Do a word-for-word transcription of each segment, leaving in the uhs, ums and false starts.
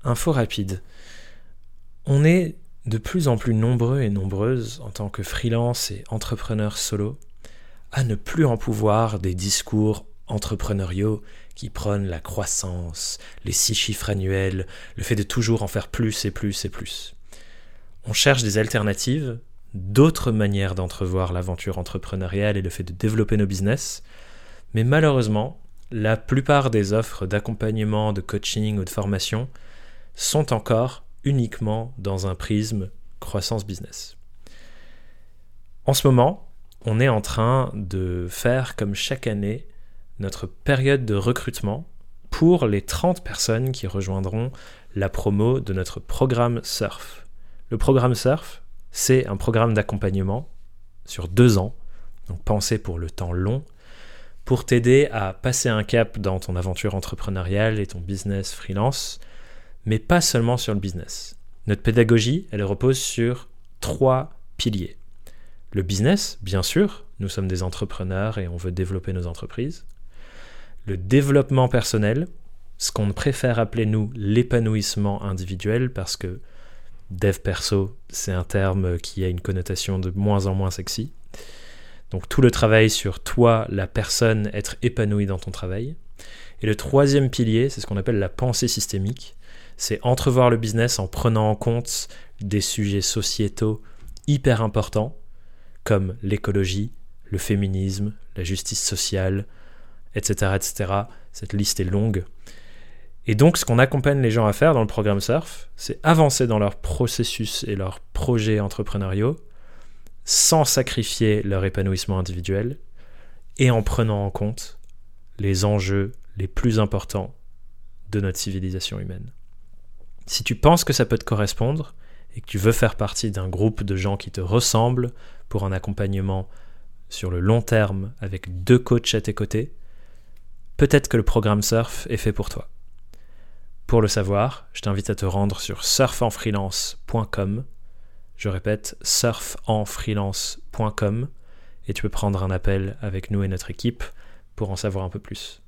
info rapide. On est de plus en plus nombreux et nombreuses en tant que freelance et entrepreneurs solo à ne plus en pouvoir des discours entrepreneuriaux qui prônent la croissance, les six chiffres annuels, le fait de toujours en faire plus et plus et plus. On cherche des alternatives, d'autres manières d'entrevoir l'aventure entrepreneuriale et le fait de développer nos business, mais malheureusement, la plupart des offres d'accompagnement, de coaching ou de formation sont encore uniquement dans un prisme croissance business. En ce moment, on est en train de faire comme chaque année notre période de recrutement pour les trente personnes qui rejoindront la promo de notre programme Surf. Le programme Surf, c'est un programme d'accompagnement sur deux ans, donc pensé pour le temps long, pour t'aider à passer un cap dans ton aventure entrepreneuriale et ton business freelance, mais pas seulement sur le business. Notre pédagogie, elle repose sur trois piliers. Le business, bien sûr, nous sommes des entrepreneurs et on veut développer nos entreprises. Le développement personnel, ce qu'on préfère appeler nous l'épanouissement individuel, parce que dev perso, c'est un terme qui a une connotation de moins en moins sexy. Donc tout le travail sur toi, la personne, être épanoui dans ton travail. Et le troisième pilier, c'est ce qu'on appelle la pensée systémique. C'est entrevoir le business en prenant en compte des sujets sociétaux hyper importants, comme l'écologie, le féminisme, la justice sociale, et cetera, et cetera. Cette liste est longue. Et donc, ce qu'on accompagne les gens à faire dans le programme Surf, c'est avancer dans leur processus et leurs projets entrepreneuriaux sans sacrifier leur épanouissement individuel et en prenant en compte les enjeux les plus importants de notre civilisation humaine. Si tu penses que ça peut te correspondre et que tu veux faire partie d'un groupe de gens qui te ressemblent pour un accompagnement sur le long terme avec deux coachs à tes côtés, peut-être que le programme Surf est fait pour toi. Pour le savoir, je t'invite à te rendre sur surf en freelance point com. Je répète, surf en freelance point com et tu peux prendre un appel avec nous et notre équipe pour en savoir un peu plus.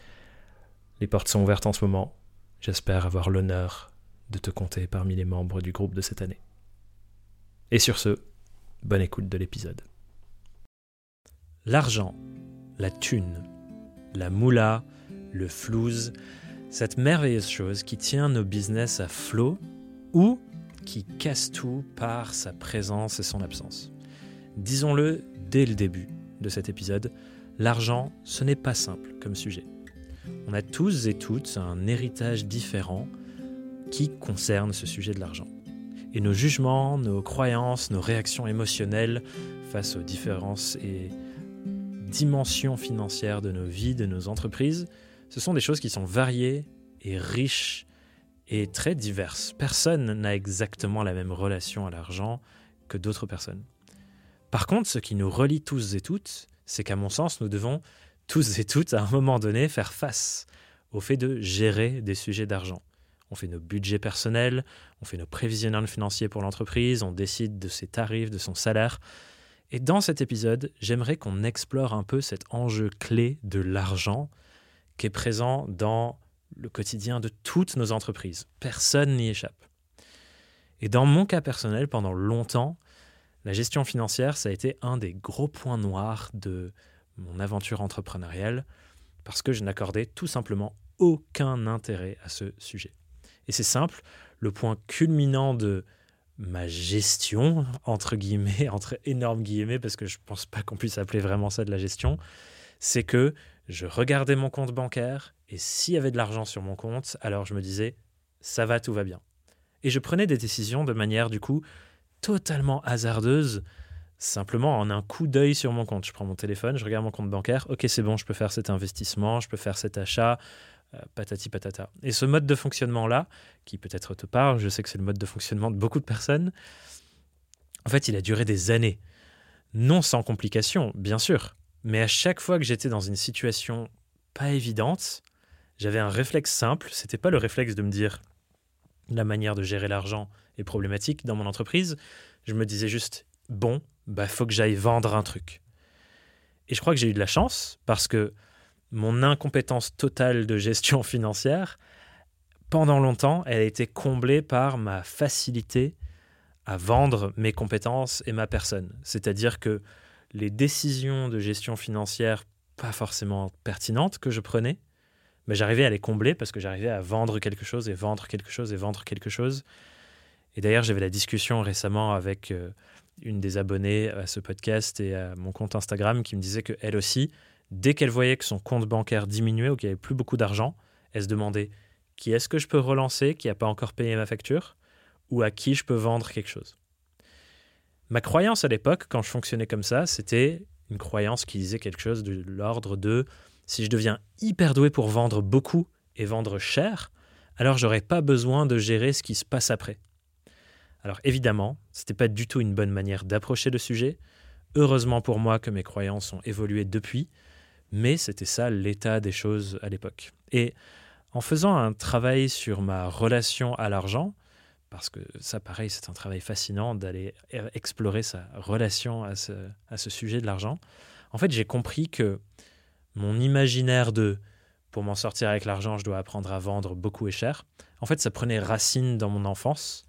Les portes sont ouvertes en ce moment. J'espère avoir l'honneur de te compter parmi les membres du groupe de cette année. Et sur ce, bonne écoute de l'épisode. L'argent, la thune, la moula, le flouze, cette merveilleuse chose qui tient nos business à flot ou qui casse tout par sa présence et son absence. Disons-le dès le début de cet épisode, l'argent, ce n'est pas simple comme sujet. On a tous et toutes un héritage différent qui concerne ce sujet de l'argent. Et nos jugements, nos croyances, nos réactions émotionnelles face aux différences et dimensions financières de nos vies, de nos entreprises, ce sont des choses qui sont variées et riches et très diverses. Personne n'a exactement la même relation à l'argent que d'autres personnes. Par contre, ce qui nous relie tous et toutes, c'est qu'à mon sens, nous devons tous et toutes, à un moment donné, faire face au fait de gérer des sujets d'argent. On fait nos budgets personnels, on fait nos prévisionnels financiers pour l'entreprise, on décide de ses tarifs, de son salaire. Et dans cet épisode, j'aimerais qu'on explore un peu cet enjeu clé de l'argent qui est présent dans le quotidien de toutes nos entreprises. Personne n'y échappe. Et dans mon cas personnel, pendant longtemps, la gestion financière, ça a été un des gros points noirs de mon aventure entrepreneuriale parce que je n'accordais tout simplement aucun intérêt à ce sujet. Et c'est simple, le point culminant de ma gestion, entre guillemets, entre énormes guillemets, parce que je ne pense pas qu'on puisse appeler vraiment ça de la gestion, c'est que je regardais mon compte bancaire et s'il y avait de l'argent sur mon compte, alors je me disais, ça va, tout va bien. Et je prenais des décisions de manière, du coup, totalement hasardeuse, simplement en un coup d'œil sur mon compte. Je prends mon téléphone, je regarde mon compte bancaire, ok, c'est bon, je peux faire cet investissement, je peux faire cet achat, euh, patati patata. Et ce mode de fonctionnement-là, qui peut-être te parle, je sais que c'est le mode de fonctionnement de beaucoup de personnes, en fait, il a duré des années. Non sans complications, bien sûr, mais à chaque fois que j'étais dans une situation pas évidente, j'avais un réflexe simple, c'était pas le réflexe de me dire la manière de gérer l'argent est problématique dans mon entreprise, je me disais juste, bon, bah faut que j'aille vendre un truc. Et je crois que j'ai eu de la chance parce que mon incompétence totale de gestion financière pendant longtemps, elle a été comblée par ma facilité à vendre mes compétences et ma personne. C'est-à-dire que les décisions de gestion financière pas forcément pertinentes que je prenais, mais j'arrivais à les combler parce que j'arrivais à vendre quelque chose et vendre quelque chose et vendre quelque chose. Et d'ailleurs, j'avais la discussion récemment avec euh, une des abonnées à ce podcast et à mon compte Instagram qui me disait qu'elle aussi, dès qu'elle voyait que son compte bancaire diminuait ou qu'il n'y avait plus beaucoup d'argent, elle se demandait qui est-ce que je peux relancer qui n'a pas encore payé ma facture ou à qui je peux vendre quelque chose. Ma croyance à l'époque, quand je fonctionnais comme ça, c'était une croyance qui disait quelque chose de l'ordre de si je deviens hyper doué pour vendre beaucoup et vendre cher, alors j'aurais pas besoin de gérer ce qui se passe après. Alors évidemment, c'était pas du tout une bonne manière d'approcher le sujet. Heureusement pour moi que mes croyances ont évolué depuis, mais c'était ça l'état des choses à l'époque. Et en faisant un travail sur ma relation à l'argent, parce que ça, pareil, c'est un travail fascinant d'aller explorer sa relation à ce, à ce sujet de l'argent. En fait, j'ai compris que mon imaginaire de « pour m'en sortir avec l'argent, je dois apprendre à vendre beaucoup et cher », en fait, ça prenait racine dans mon enfance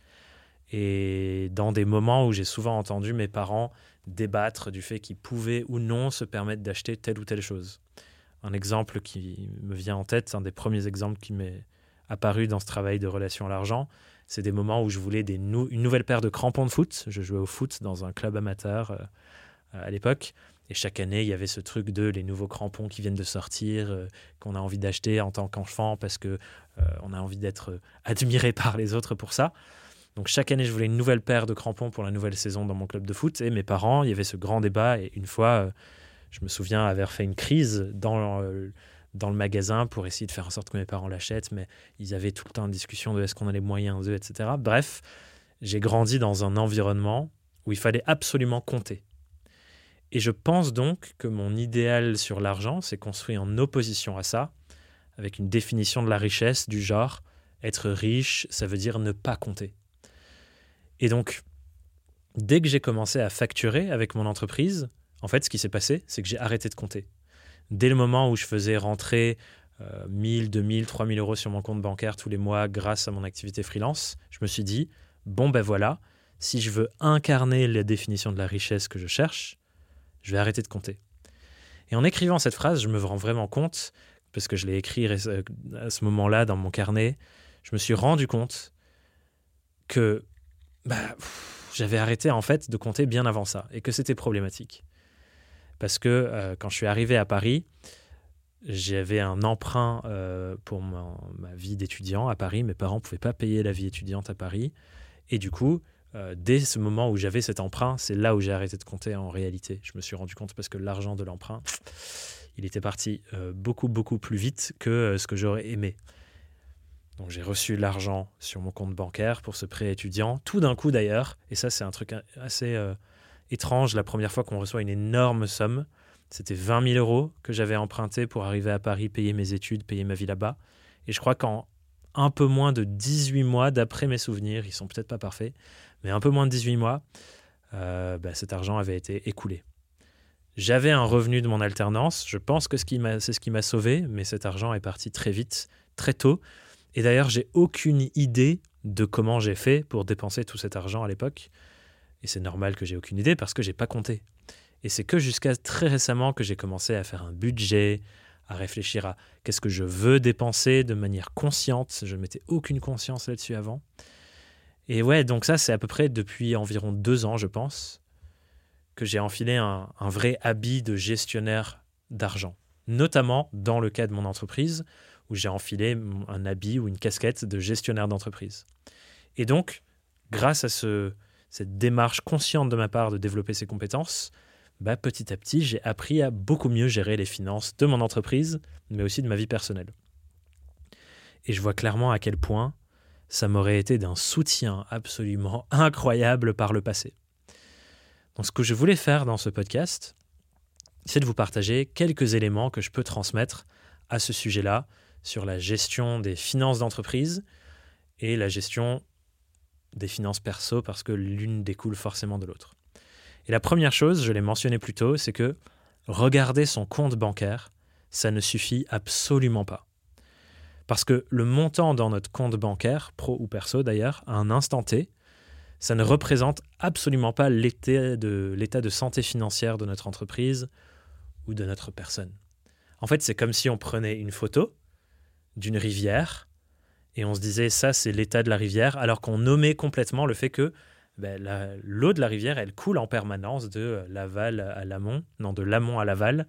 et dans des moments où j'ai souvent entendu mes parents débattre du fait qu'ils pouvaient ou non se permettre d'acheter telle ou telle chose. Un exemple qui me vient en tête, un des premiers exemples qui m'est apparu dans ce travail de relation à l'argent, c'est des moments où je voulais des nou- une nouvelle paire de crampons de foot. Je jouais au foot dans un club amateur euh, à l'époque. Et chaque année, il y avait ce truc de les nouveaux crampons qui viennent de sortir, euh, qu'on a envie d'acheter en tant qu'enfant parce qu'on euh, a envie d'être euh, admiré par les autres pour ça. Donc chaque année, je voulais une nouvelle paire de crampons pour la nouvelle saison dans mon club de foot. Et mes parents, il y avait ce grand débat. Et une fois, euh, je me souviens avoir fait une crise dans... Euh, dans le magasin pour essayer de faire en sorte que mes parents l'achètent, mais ils avaient tout le temps une discussion de est-ce qu'on a les moyens d'eux, et cetera. Bref, j'ai grandi dans un environnement où il fallait absolument compter. Et je pense donc que mon idéal sur l'argent s'est construit en opposition à ça, avec une définition de la richesse du genre être riche, ça veut dire ne pas compter. Et donc, dès que j'ai commencé à facturer avec mon entreprise, en fait, ce qui s'est passé, c'est que j'ai arrêté de compter. Dès le moment où je faisais rentrer euh, mille, deux mille, trois mille euros sur mon compte bancaire tous les mois grâce à mon activité freelance, je me suis dit, bon ben voilà, si je veux incarner la définition de la richesse que je cherche, je vais arrêter de compter. Et en écrivant cette phrase, je me rends vraiment compte, parce que je l'ai écrit à ce moment-là dans mon carnet, je me suis rendu compte que bah, pff, j'avais arrêté en fait de compter bien avant ça et que c'était problématique. Parce que euh, quand je suis arrivé à Paris, j'avais un emprunt euh, pour ma, ma vie d'étudiant à Paris. Mes parents ne pouvaient pas payer la vie étudiante à Paris. Et du coup, euh, dès ce moment où j'avais cet emprunt, c'est là où j'ai arrêté de compter en réalité. Je me suis rendu compte parce que l'argent de l'emprunt, il était parti euh, beaucoup, beaucoup plus vite que euh, ce que j'aurais aimé. Donc j'ai reçu l'argent sur mon compte bancaire pour ce prêt étudiant. Tout d'un coup d'ailleurs, et ça c'est un truc assez... Euh, étrange, la première fois qu'on reçoit une énorme somme, c'était vingt mille euros que j'avais emprunté pour arriver à Paris, payer mes études, payer ma vie là-bas. Et je crois qu'en un peu moins de dix-huit mois, d'après mes souvenirs, ils sont peut-être pas parfaits, mais un peu moins de dix-huit mois, euh, bah, cet argent avait été écoulé. J'avais un revenu de mon alternance, je pense que ce qui m'a, c'est ce qui m'a sauvé, mais cet argent est parti très vite, très tôt. Et d'ailleurs, j'ai aucune idée de comment j'ai fait pour dépenser tout cet argent à l'époque. Et c'est normal que j'ai aucune idée parce que j'ai pas compté. Et c'est que jusqu'à très récemment que j'ai commencé à faire un budget, à réfléchir à qu'est-ce que je veux dépenser de manière consciente. Je ne mettais aucune conscience là-dessus avant. Et ouais, donc ça, c'est à peu près depuis environ deux ans, je pense, que j'ai enfilé un, un vrai habit de gestionnaire d'argent. Notamment dans le cas de mon entreprise, où j'ai enfilé un habit ou une casquette de gestionnaire d'entreprise. Et donc, grâce à ce... cette démarche consciente de ma part de développer ces compétences, bah, petit à petit, j'ai appris à beaucoup mieux gérer les finances de mon entreprise, mais aussi de ma vie personnelle. Et je vois clairement à quel point ça m'aurait été d'un soutien absolument incroyable par le passé. Donc ce que je voulais faire dans ce podcast, c'est de vous partager quelques éléments que je peux transmettre à ce sujet-là, sur la gestion des finances d'entreprise et la gestion des finances perso, parce que l'une découle forcément de l'autre. Et la première chose, je l'ai mentionné plus tôt, c'est que regarder son compte bancaire, ça ne suffit absolument pas. Parce que le montant dans notre compte bancaire, pro ou perso d'ailleurs, à un instant T, ça ne représente absolument pas l'état de, l'état de santé financière de notre entreprise ou de notre personne. En fait, c'est comme si on prenait une photo d'une rivière et on se disait ça, c'est l'état de la rivière, alors qu'on nommait complètement le fait que ben, la, l'eau de la rivière, elle coule en permanence de l'aval à l'amont, non, de l'amont à l'aval,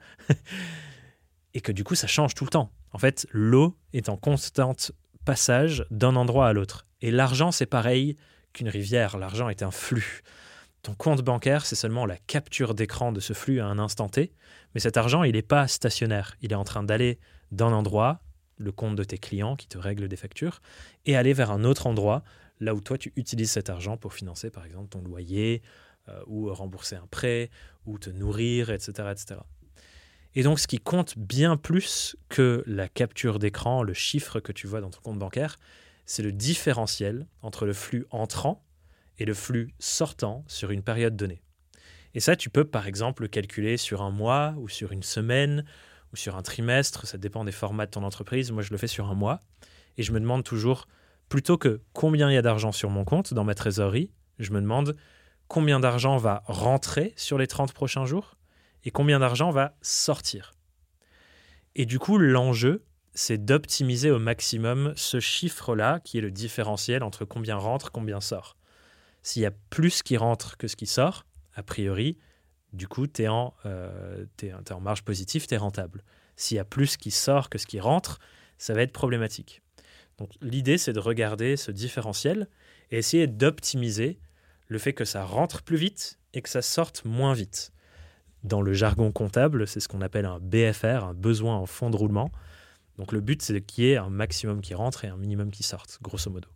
et que du coup, ça change tout le temps. En fait, l'eau est en constante passage d'un endroit à l'autre. Et l'argent, c'est pareil qu'une rivière. L'argent est un flux. Ton compte bancaire, c'est seulement la capture d'écran de ce flux à un instant T, mais cet argent, il n'est pas stationnaire. Il est en train d'aller d'un endroit, le compte de tes clients qui te règlent des factures, et aller vers un autre endroit, là où toi, tu utilises cet argent pour financer, par exemple, ton loyer, euh, ou rembourser un prêt, ou te nourrir, et cetera, et cetera. Et donc, ce qui compte bien plus que la capture d'écran, le chiffre que tu vois dans ton compte bancaire, c'est le différentiel entre le flux entrant et le flux sortant sur une période donnée. Et ça, tu peux, par exemple, le calculer sur un mois, ou sur une semaine, ou sur un trimestre. Ça dépend des formats de ton entreprise. Moi, je le fais sur un mois. Et je me demande toujours, plutôt que combien il y a d'argent sur mon compte, dans ma trésorerie, je me demande combien d'argent va rentrer sur les trente prochains jours et combien d'argent va sortir. Et du coup, l'enjeu, c'est d'optimiser au maximum ce chiffre-là, qui est le différentiel entre combien rentre, combien sort. S'il y a plus qui rentre que ce qui sort, a priori, du coup, tu es en, euh, t'es, t'es en marge positive, tu es rentable. S'il y a plus qui sort que ce qui rentre, ça va être problématique. Donc, l'idée, c'est de regarder ce différentiel et essayer d'optimiser le fait que ça rentre plus vite et que ça sorte moins vite. Dans le jargon comptable, c'est ce qu'on appelle un B F R, un besoin en fonds de roulement. Donc, le but, c'est qu'il y ait un maximum qui rentre et un minimum qui sorte, grosso modo.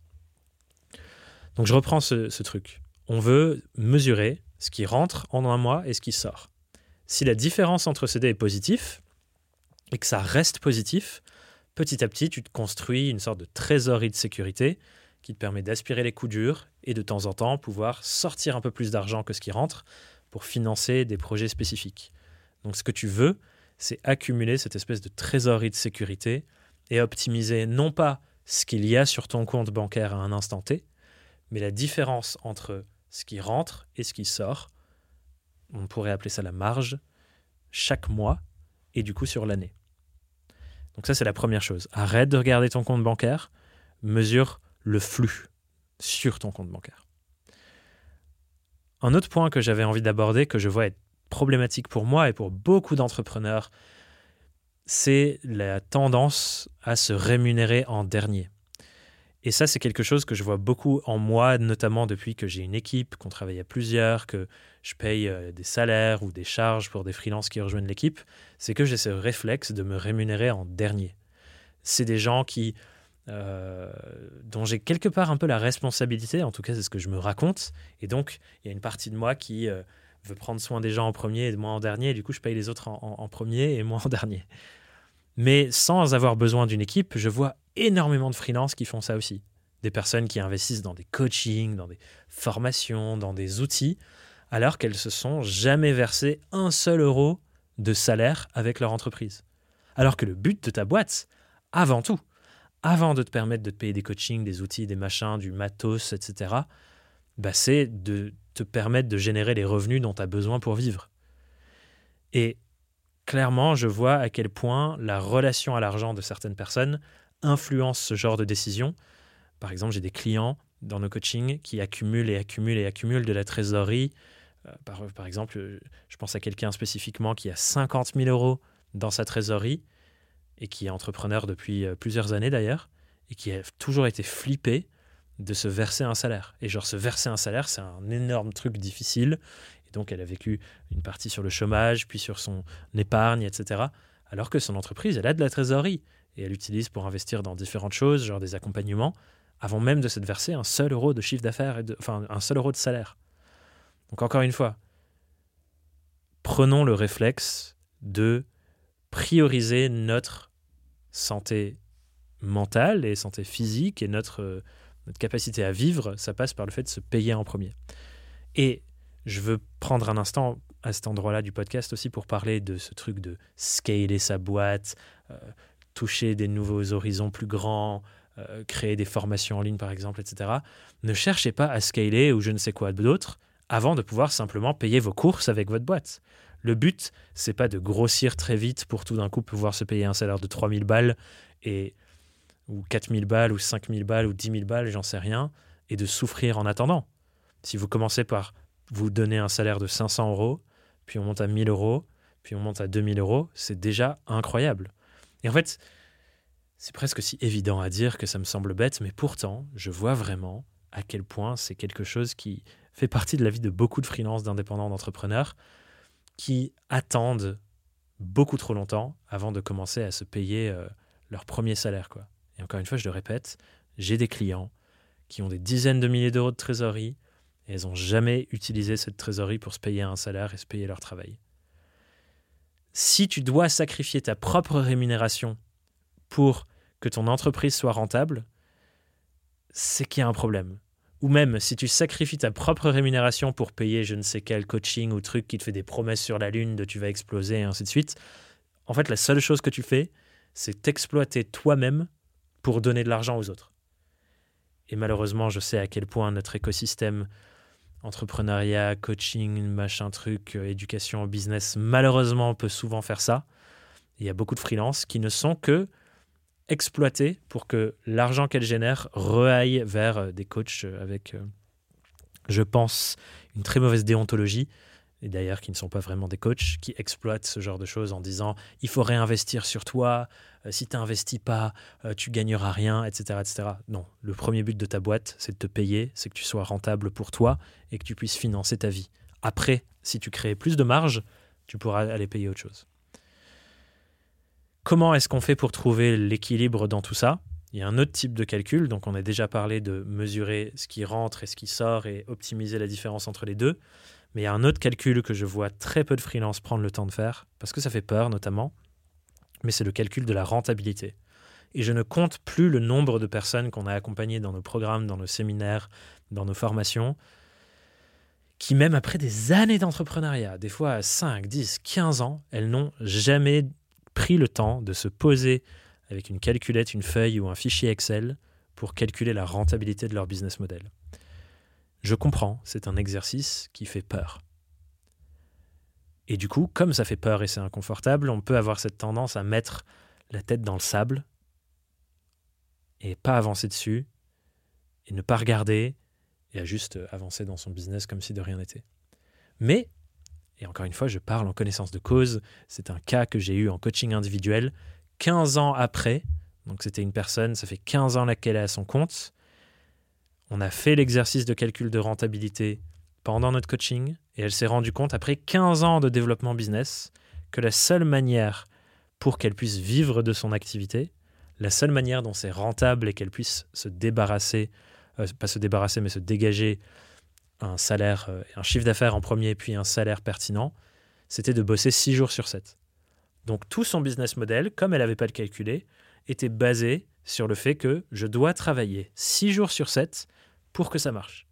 Donc, je reprends ce, ce truc. On veut mesurer ce qui rentre en un mois et ce qui sort. Si la différence entre ces deux est positive et que ça reste positif, petit à petit, tu te construis une sorte de trésorerie de sécurité qui te permet d'aspirer les coups durs et de temps en temps pouvoir sortir un peu plus d'argent que ce qui rentre pour financer des projets spécifiques. Donc ce que tu veux, c'est accumuler cette espèce de trésorerie de sécurité et optimiser non pas ce qu'il y a sur ton compte bancaire à un instant T, mais la différence entre ce qui rentre et ce qui sort. On pourrait appeler ça la marge, chaque mois et du coup sur l'année. Donc ça, c'est la première chose. Arrête de regarder ton compte bancaire, mesure le flux sur ton compte bancaire. Un autre point que j'avais envie d'aborder, que je vois être problématique pour moi et pour beaucoup d'entrepreneurs, c'est la tendance à se rémunérer en dernier. Et ça, c'est quelque chose que je vois beaucoup en moi, notamment depuis que j'ai une équipe, qu'on travaille à plusieurs, que je paye des salaires ou des charges pour des freelances qui rejoignent l'équipe. C'est que j'ai ce réflexe de me rémunérer en dernier. C'est des gens qui, euh, dont j'ai quelque part un peu la responsabilité, en tout cas c'est ce que je me raconte. Et donc, il y a une partie de moi qui euh, veut prendre soin des gens en premier et moi en dernier. Et du coup, je paye les autres en, en, en premier et moi en dernier. Mais sans avoir besoin d'une équipe, je vois énormément de freelances qui font ça aussi. Des personnes qui investissent dans des coachings, dans des formations, dans des outils, alors qu'elles se sont jamais versées un seul euro de salaire avec leur entreprise. Alors que le but de ta boîte, avant tout, avant de te permettre de te payer des coachings, des outils, des machins, du matos, et cetera, bah c'est de te permettre de générer les revenus dont tu as besoin pour vivre. Et clairement, je vois à quel point la relation à l'argent de certaines personnes influence ce genre de décision. Par exemple, j'ai des clients dans nos coachings qui accumulent et accumulent et accumulent de la trésorerie. Euh, par, par exemple, je pense à quelqu'un spécifiquement qui a cinquante mille euros dans sa trésorerie et qui est entrepreneur depuis plusieurs années d'ailleurs et qui a toujours été flippé de se verser un salaire. Et genre, se verser un salaire, c'est un énorme truc difficile. Et donc, elle a vécu une partie sur le chômage, puis sur son épargne, et cetera. Alors que son entreprise, elle a de la trésorerie. Et elle l'utilise pour investir dans différentes choses, genre des accompagnements, avant même de se verser un seul euro de chiffre d'affaires, et de, enfin, un seul euro de salaire. Donc, encore une fois, prenons le réflexe de prioriser notre santé mentale et santé physique et notre, euh, notre capacité à vivre. Ça passe par le fait de se payer en premier. Et je veux prendre un instant à cet endroit-là du podcast aussi pour parler de ce truc de scaler sa boîte, euh, toucher des nouveaux horizons plus grands, euh, créer des formations en ligne par exemple, et cetera. Ne cherchez pas à scaler ou je ne sais quoi d'autre avant de pouvoir simplement payer vos courses avec votre boîte. Le but, c'est pas de grossir très vite pour tout d'un coup pouvoir se payer un salaire de trois mille balles et, ou quatre mille balles ou cinq mille balles ou dix mille balles, j'en sais rien, et de souffrir en attendant. Si vous commencez par vous donner un salaire de cinq cents euros, puis on monte à mille euros, puis on monte à deux mille euros, c'est déjà incroyable. Et en fait, c'est presque si évident à dire que ça me semble bête, mais pourtant, je vois vraiment à quel point c'est quelque chose qui fait partie de la vie de beaucoup de freelances, d'indépendants, d'entrepreneurs, qui attendent beaucoup trop longtemps avant de commencer à se payer euh, leur premier salaire, quoi. Et encore une fois, je le répète, j'ai des clients qui ont des dizaines de milliers d'euros de trésorerie et elles n'ont jamais utilisé cette trésorerie pour se payer un salaire et se payer leur travail. Si tu dois sacrifier ta propre rémunération pour que ton entreprise soit rentable, c'est qu'il y a un problème. Ou même, si tu sacrifies ta propre rémunération pour payer je ne sais quel coaching ou truc qui te fait des promesses sur la lune de tu vas exploser et ainsi de suite, en fait, la seule chose que tu fais, c'est t'exploiter toi-même pour donner de l'argent aux autres. Et malheureusement, je sais à quel point notre écosystème entrepreneuriat, coaching, machin truc, euh, éducation, business, malheureusement, peut souvent faire ça. Il y a beaucoup de freelances qui ne sont que exploiter pour que l'argent qu'elle génère reaille vers des coachs avec, euh, je pense, une très mauvaise déontologie, et d'ailleurs qui ne sont pas vraiment des coachs, qui exploitent ce genre de choses en disant « il faut réinvestir sur toi, euh, si tu n'investis pas, euh, tu gagneras rien, et cetera, et cetera » Non, le premier but de ta boîte, c'est de te payer, c'est que tu sois rentable pour toi et que tu puisses financer ta vie. Après, si tu crées plus de marge, tu pourras aller payer autre chose. Comment est-ce qu'on fait pour trouver l'équilibre dans tout ça ? Il y a un autre type de calcul, donc on a déjà parlé de mesurer ce qui rentre et ce qui sort et optimiser la différence entre les deux. Mais il y a un autre calcul que je vois très peu de freelance prendre le temps de faire, parce que ça fait peur notamment, mais c'est le calcul de la rentabilité. Et je ne compte plus le nombre de personnes qu'on a accompagnées dans nos programmes, dans nos séminaires, dans nos formations, qui même après des années d'entrepreneuriat, des fois à cinq, dix, quinze ans, elles n'ont jamais pris le temps de se poser avec une calculette, une feuille ou un fichier Excel pour calculer la rentabilité de leur business model. Je comprends, c'est un exercice qui fait peur. Et du coup, comme ça fait peur et c'est inconfortable, on peut avoir cette tendance à mettre la tête dans le sable et pas avancer dessus et ne pas regarder et à juste avancer dans son business comme si de rien n'était. Mais, et encore une fois, je parle en connaissance de cause, c'est un cas que j'ai eu en coaching individuel, quinze ans après, donc c'était une personne, ça fait quinze ans qu'elle est à son compte, on a fait l'exercice de calcul de rentabilité pendant notre coaching et elle s'est rendue compte, après quinze ans de développement business, que la seule manière pour qu'elle puisse vivre de son activité, la seule manière dont c'est rentable et qu'elle puisse se débarrasser, euh, pas se débarrasser, mais se dégager un salaire, euh, un chiffre d'affaires en premier, puis un salaire pertinent, c'était de bosser six jours sur sept. Donc tout son business model, comme elle n'avait pas le calculé, était basé sur le fait que je dois travailler six jours sur sept pour que ça marche.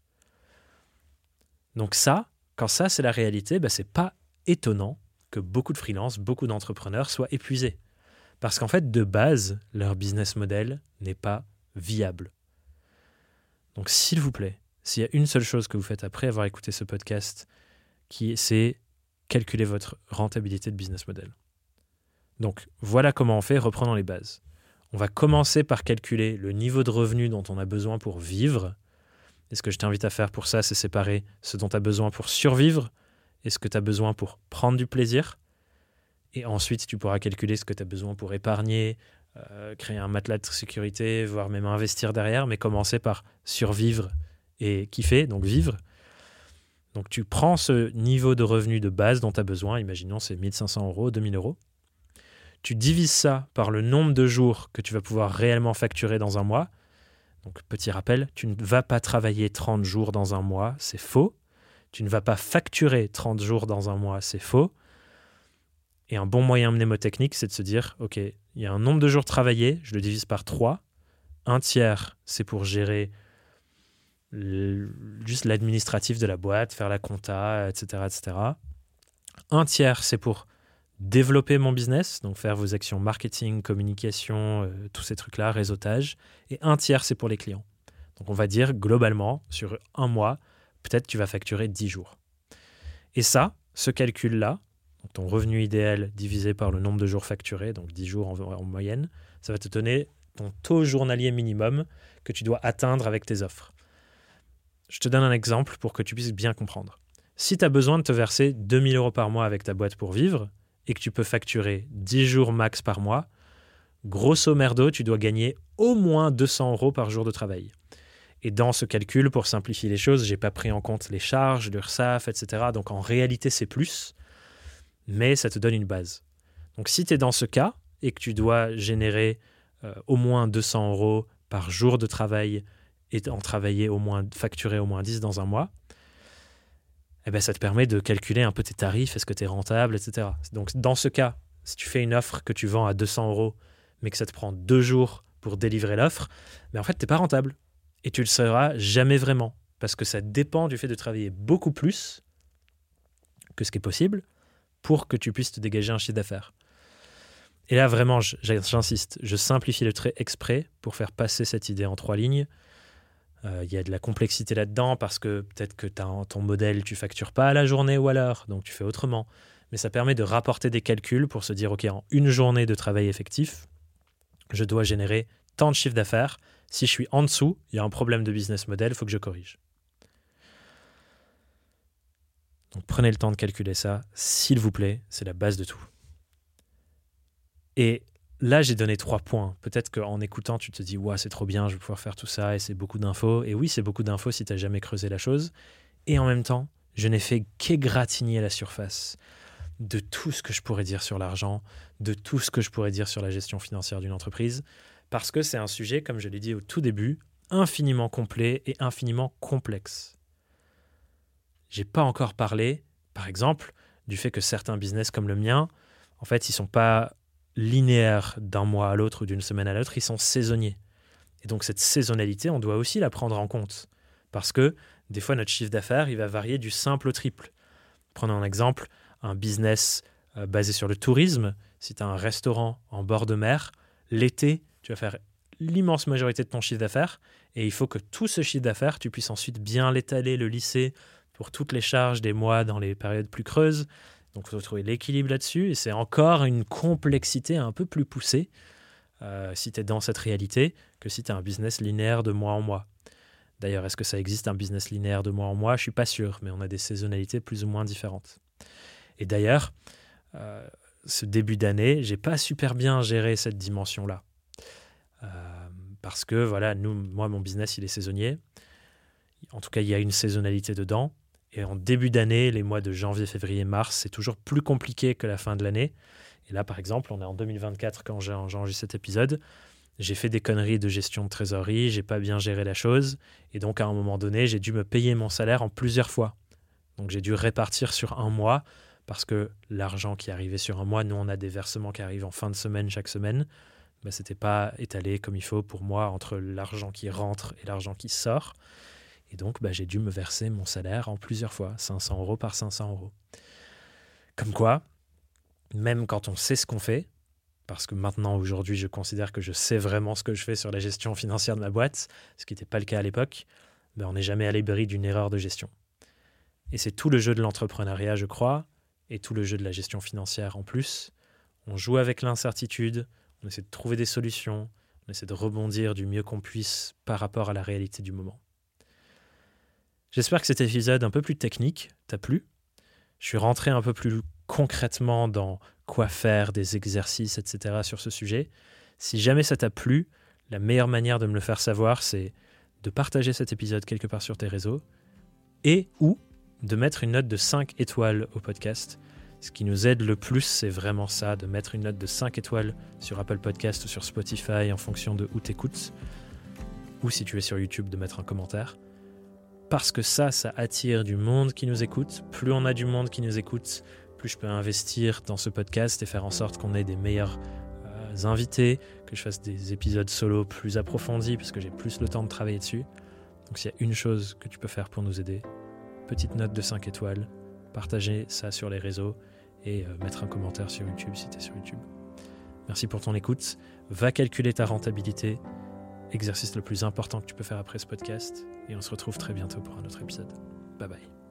Donc ça, quand ça c'est la réalité, bah, c'est pas étonnant que beaucoup de freelances, beaucoup d'entrepreneurs soient épuisés. Parce qu'en fait, de base, leur business model n'est pas viable. Donc s'il vous plaît, s'il y a une seule chose que vous faites après avoir écouté ce podcast, qui, c'est calculer votre rentabilité de business model. Donc voilà comment on fait, reprenons les bases. On va commencer par calculer le niveau de revenu dont on a besoin pour vivre. Et ce que je t'invite à faire pour ça, c'est séparer ce dont tu as besoin pour survivre et ce que tu as besoin pour prendre du plaisir. Et ensuite, tu pourras calculer ce que tu as besoin pour épargner, euh, créer un matelas de sécurité, voire même investir derrière, mais commencer par survivre et kiffer, donc vivre. Donc tu prends ce niveau de revenu de base dont tu as besoin, imaginons c'est mille cinq cents euros, deux mille euros. Tu divises ça par le nombre de jours que tu vas pouvoir réellement facturer dans un mois. Donc, petit rappel, tu ne vas pas travailler trente jours dans un mois, c'est faux. Tu ne vas pas facturer trente jours dans un mois, c'est faux. Et un bon moyen mnémotechnique, c'est de se dire, OK, il y a un nombre de jours travaillés, je le divise par trois. Un tiers, c'est pour gérer le, juste l'administratif de la boîte, faire la compta, et cetera, et cetera. Un tiers, c'est pour développer mon business, donc faire vos actions marketing, communication, euh, tous ces trucs-là, réseautage. Et un tiers, c'est pour les clients. Donc on va dire globalement, sur un mois, peut-être tu vas facturer dix jours. Et ça, ce calcul-là, donc ton revenu idéal divisé par le nombre de jours facturés, donc dix jours en, en moyenne, ça va te donner ton taux journalier minimum que tu dois atteindre avec tes offres. Je te donne un exemple pour que tu puisses bien comprendre. Si tu as besoin de te verser deux mille euros par mois avec ta boîte pour vivre et que tu peux facturer dix jours max par mois, grosso merdo, tu dois gagner au moins deux cents euros par jour de travail. Et dans ce calcul, pour simplifier les choses, je n'ai pas pris en compte les charges, l'URSSAF, et cetera. Donc en réalité, c'est plus, mais ça te donne une base. Donc si tu es dans ce cas et que tu dois générer euh, au moins deux cents euros par jour de travail et en travailler au moins, facturer au moins dix dans un mois, eh ben, ça te permet de calculer un peu tes tarifs, est-ce que tu es rentable, et cetera. Donc dans ce cas, si tu fais une offre que tu vends à deux cents euros, mais que ça te prend deux jours pour délivrer l'offre, ben en fait, tu n'es pas rentable. Et tu ne le seras jamais vraiment, parce que ça dépend du fait de travailler beaucoup plus que ce qui est possible pour que tu puisses te dégager un chiffre d'affaires. Et là, vraiment, j'insiste, je simplifie le trait exprès pour faire passer cette idée en trois lignes. Euh, il y a de la complexité là-dedans parce que peut-être que t'as, ton modèle, tu ne factures pas à la journée ou à l'heure, donc tu fais autrement. Mais ça permet de rapporter des calculs pour se dire, OK, en une journée de travail effectif, je dois générer tant de chiffre d'affaires. Si je suis en dessous, il y a un problème de business model, il faut que je corrige. Donc prenez le temps de calculer ça, s'il vous plaît, c'est la base de tout. Et là, j'ai donné trois points. Peut-être qu'en écoutant, tu te dis « Ouais, c'est trop bien, je vais pouvoir faire tout ça et c'est beaucoup d'infos. » Et oui, c'est beaucoup d'infos si tu n'as jamais creusé la chose. Et en même temps, je n'ai fait qu'égratigner la surface de tout ce que je pourrais dire sur l'argent, de tout ce que je pourrais dire sur la gestion financière d'une entreprise. Parce que c'est un sujet, comme je l'ai dit au tout début, infiniment complet et infiniment complexe. J'ai pas encore parlé, par exemple, du fait que certains business comme le mien, en fait, ils sont pas linéaires d'un mois à l'autre ou d'une semaine à l'autre, ils sont saisonniers. Et donc cette saisonnalité, on doit aussi la prendre en compte. Parce que des fois, notre chiffre d'affaires, il va varier du simple au triple. Prenons un exemple, un business euh, basé sur le tourisme. Si tu as un restaurant en bord de mer, l'été, tu vas faire l'immense majorité de ton chiffre d'affaires et il faut que tout ce chiffre d'affaires, tu puisses ensuite bien l'étaler, le lisser pour toutes les charges des mois dans les périodes plus creuses. Donc, il faut trouver l'équilibre là-dessus et c'est encore une complexité un peu plus poussée euh, si tu es dans cette réalité que si tu as un business linéaire de mois en mois. D'ailleurs, est-ce que ça existe un business linéaire de mois en mois ? Je ne suis pas sûr, mais on a des saisonnalités plus ou moins différentes. Et d'ailleurs, euh, ce début d'année, je n'ai pas super bien géré cette dimension-là. Euh, parce que voilà, nous, moi, mon business, il est saisonnier. En tout cas, il y a une saisonnalité dedans. Et en début d'année, les mois de janvier, février, mars, c'est toujours plus compliqué que la fin de l'année. Et là, par exemple, on est en deux mille vingt-quatre quand j'ai enregistré cet épisode. J'ai fait des conneries de gestion de trésorerie, j'ai pas bien géré la chose. Et donc, à un moment donné, j'ai dû me payer mon salaire en plusieurs fois. Donc, j'ai dû répartir sur un mois parce que l'argent qui arrivait sur un mois, nous, on a des versements qui arrivent en fin de semaine chaque semaine. Ben, ce n'était pas étalé comme il faut pour moi entre l'argent qui rentre et l'argent qui sort. Et donc, ben, j'ai dû me verser mon salaire en plusieurs fois, cinq cents euros par cinq cents euros. Comme quoi, même quand on sait ce qu'on fait, parce que maintenant, aujourd'hui, je considère que je sais vraiment ce que je fais sur la gestion financière de ma boîte, ce qui n'était pas le cas à l'époque, ben, on n'est jamais à l'abri d'une erreur de gestion. Et c'est tout le jeu de l'entrepreneuriat, je crois, et tout le jeu de la gestion financière en plus. On joue avec l'incertitude, on essaie de trouver des solutions, on essaie de rebondir du mieux qu'on puisse par rapport à la réalité du moment. J'espère que cet épisode un peu plus technique t'a plu. Je suis rentré un peu plus concrètement dans quoi faire, des exercices, et cetera sur ce sujet. Si jamais ça t'a plu, la meilleure manière de me le faire savoir, c'est de partager cet épisode quelque part sur tes réseaux et ou de mettre une note de cinq étoiles au podcast. Ce qui nous aide le plus, c'est vraiment ça, de mettre une note de cinq étoiles sur Apple Podcast ou sur Spotify en fonction de où t'écoutes. Ou si tu es sur YouTube, de mettre un commentaire. Parce que ça, ça attire du monde qui nous écoute. Plus on a du monde qui nous écoute, plus je peux investir dans ce podcast et faire en sorte qu'on ait des meilleurs euh, invités, que je fasse des épisodes solo plus approfondis parce que j'ai plus le temps de travailler dessus. Donc s'il y a une chose que tu peux faire pour nous aider, petite note de cinq étoiles, partagez ça sur les réseaux et euh, mettre un commentaire sur YouTube si tu es sur YouTube. Merci pour ton écoute. Va calculer ta rentabilité, exercice le plus important que tu peux faire après ce podcast, et on se retrouve très bientôt pour un autre épisode. Bye bye.